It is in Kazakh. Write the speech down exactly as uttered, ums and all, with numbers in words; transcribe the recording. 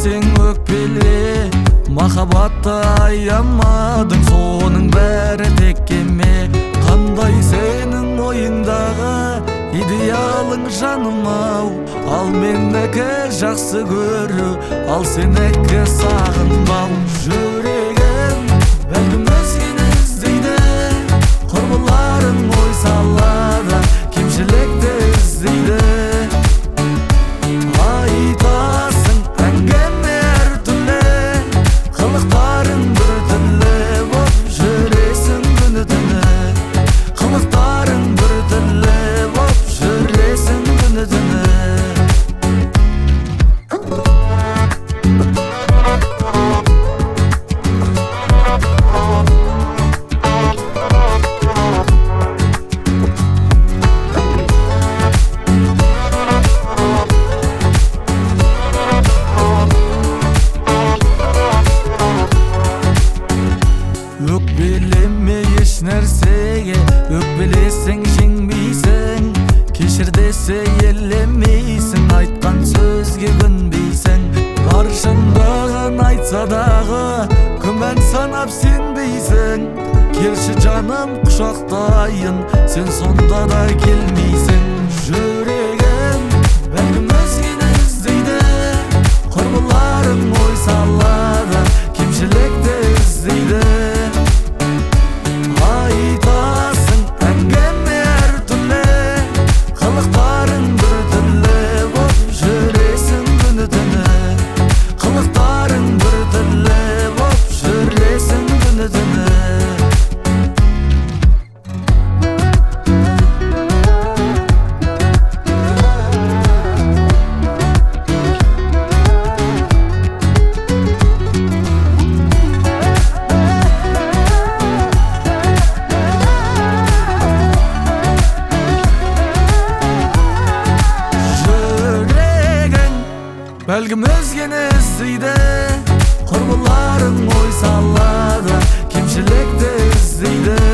сен өкпеле, махабатты аямадың, соның бәрі теккеме. Қандай сенің ойыңдағы идеалың жаным-ау, ал менікі жақсы көру, ал сенікі сағынбау. Жүрегім бәлкім өзгені іздейді, құрбыларың ой салады, кемшілікті іздейді. Айтасың әңгіме әртүрлі, қылықтарың бір түрлі боп жүресің күні-түні. Қылықтарың бір түрлі боп жүресің күні-түні. Өкпелеме еш нәрсеге, өкпелесең жеңбейсің. Кешір десе елемейсің, айтқан сөзге көнбейсің. Бар шындығын айтса дағы, күмән санап сенбейсің. Келші жаным құшақтайын, сен сонда да келмейсің. Жүрегім бәлкім өзгені іздейді, құрбыларың ой салады, кемшілікті іздейді. Айтасың әңгіме әртүрлі, қылықтарың бір түрлі боп жүресің күні-түні. Қылықтарың бір түрлі боп жүресің күні-түні. Бәлкім өзгені іздейді, құрбыларың ой салады, кемшілікті іздейді.